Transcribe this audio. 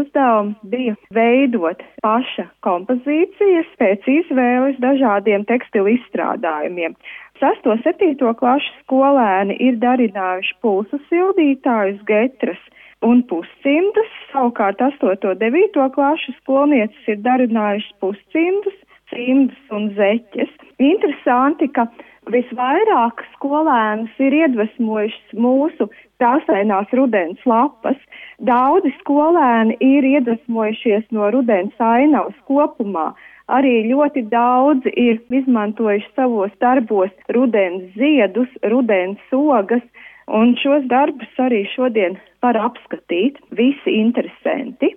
uzdevums bija veidot paša kompozīcijas pēc izvēles dažādiem tekstilu izstrādājumiem. 6. un 7. klašu skolēni ir darinājuši pulsu sildītājus, getras un puscimdus, savukārt 8. un 9. klašu skolnieces ir darinājušas puscimdus, cimdus un zeķes. Interesanti, ka visvairāk skolēnus ir iedvesmojušas mūsu krāsainās rudens lapas. Daudzi skolēni ir iedvesmojušies no rudens ainavas kopumā. Arī ļoti daudzi ir izmantojuši savos darbos rudens ziedus, rudens ogas, un šos darbus arī šodien var apskatīt visi interesanti.